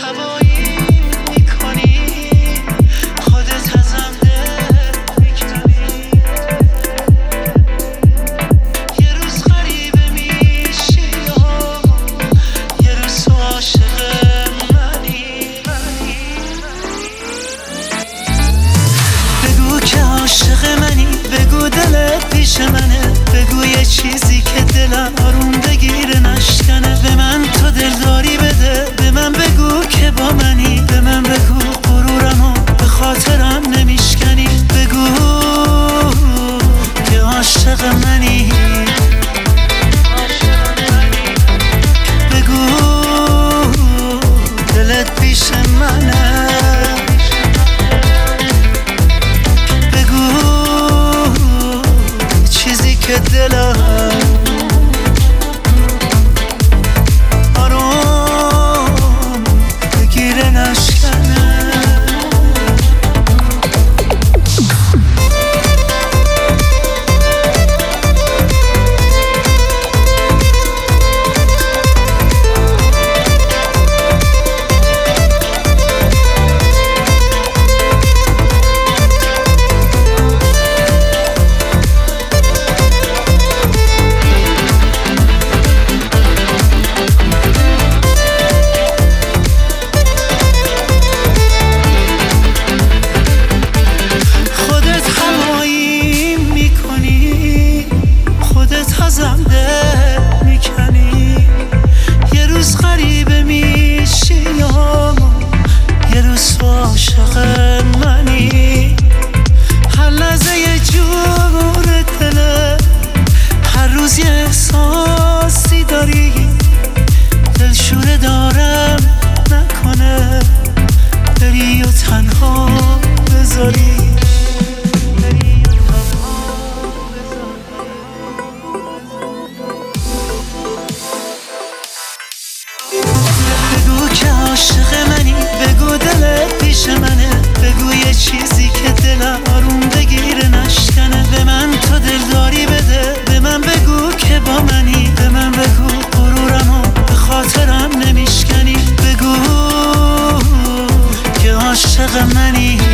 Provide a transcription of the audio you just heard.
هوایی میکنی، خودت ازم دل میکنی. یه روز غریبه میشی یه روز تو عاشق منی. بگو که عاشق منی، بگو دلت پیش منه، بگو یه چیزی که دلم آروم بگیره نشکنه. به من تو دلداری بده، به من بگو که با منی، به من بگو غرورمو به خاطرم نمیشکنی. بگو که عاشق منی، بگو دلت پیش منه، بگو چیزی که دلم آروم بگیره نشکنه. ازم دل میکنی، یه روز غریبه میشی یه روز تو عاشق منی. هر لحظه یه جور دله، هر روز یه احساسی داری، دلشوره دارم نکنه بری و تنها بذاری. بگو که عاشق منی، بگو دلت پیش منه، بگو یه چیزی که دلم آروم بگیره نشکنه. به من تو دلداری بده، به من بگو که با منی، به من بگو غرورمو به خاطرم نمیشکنی. بگو که عاشق منی،